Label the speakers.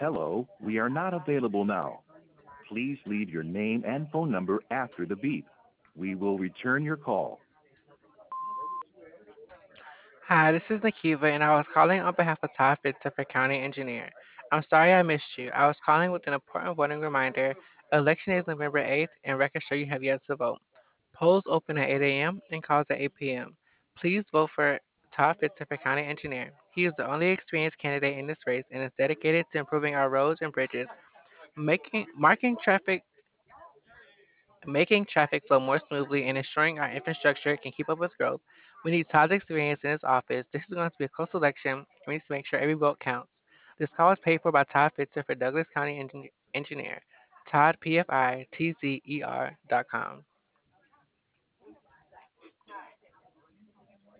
Speaker 1: Hello, we are not available now. Please leave your name and phone number after the beep. We will return your call.
Speaker 2: Hi, this is Nikiva, and I was calling on behalf of Todd Fitz, County Engineer. I'm sorry I missed you. I was calling with an important voting reminder. Election is November 8th, and records show you have yet to vote. Polls open at 8 a.m. and close at 8 p.m. Please vote for Todd Fitz, County Engineer. He is the only experienced candidate in this race and is dedicated to improving our roads and bridges, making marking traffic making traffic flow more smoothly and ensuring our infrastructure can keep up with growth. We need Todd's experience in his office. This is going to be a close election, and we need to make sure every vote counts. This call is paid for by Todd Fitzer for Douglas County Engineer. Todd, PFITZER.com.